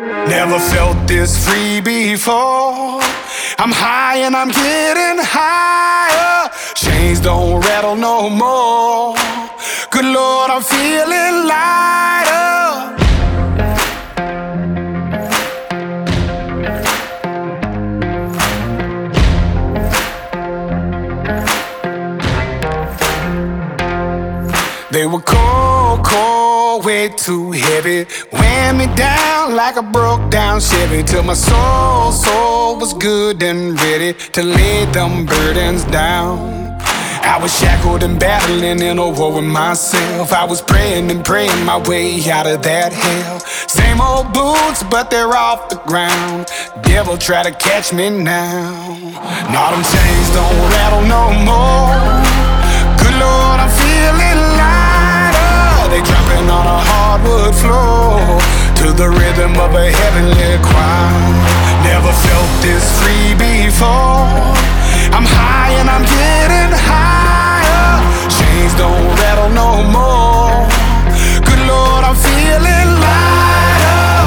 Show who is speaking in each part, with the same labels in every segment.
Speaker 1: Never felt this free before. I'm high and I'm getting higher. Chains don't rattle no more. Good Lord, I'm feeling lighter. They were cold, cold, way too heavy. Weighed me down like a broke down Chevy. Till my soul was good and ready to lay them burdens down. I was shackled and battling in a war with myself. I was praying and praying my way out of that hell. Same old boots, but they're off the ground. Devil try to catch me now. Now them chains don't rattle no more. Good Lord, I'm feeling lighter. They jumping on a hardwood floor to the rhythm of a heavenly choir. Never felt this free before. I'm high and I'm getting higher. Chains don't rattle no more. Good Lord, I'm feeling lighter.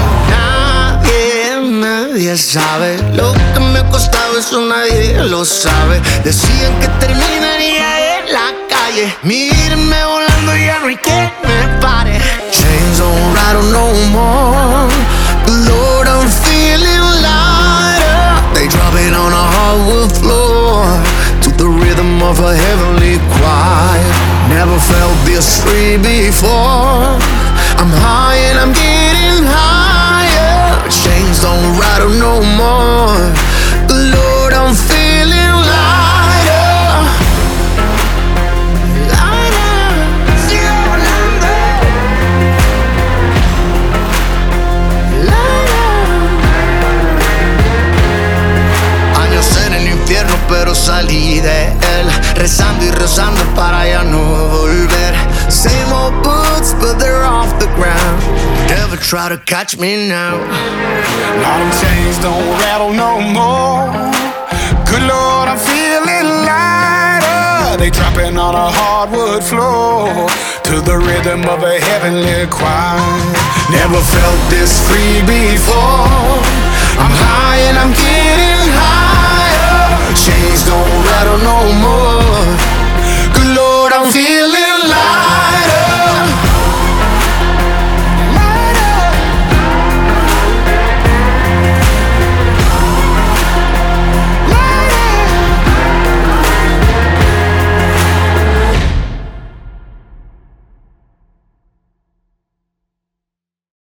Speaker 2: Nadie sabe lo que me ha costado, eso nadie lo sabe. Decían que terminaría en la calle. Mírenme volando, ya no hay quien me pare. Chains don't rattle no more. Lord, I'm feeling lighter. They drop it on a hardwood floor to the rhythm of a heavenly choir. Never felt this free before. I'm high and I'm getting higher. Chains don't rattle no more. Lord, I'm feeling lighter. Lighter. Sigo volando. Años en el infierno, pero salí de él, rezando y rezando para ya no volver. Same old boots, but they're off the ground. Never try to catch me now.
Speaker 1: Now them chains don't rattle no more. Good Lord, I'm feeling lighter. They dropping on a hardwood floor to the rhythm of a heavenly choir. Never felt this free before. I'm high and I'm getting higher. Chains don't rattle no more. Good Lord, I'm feeling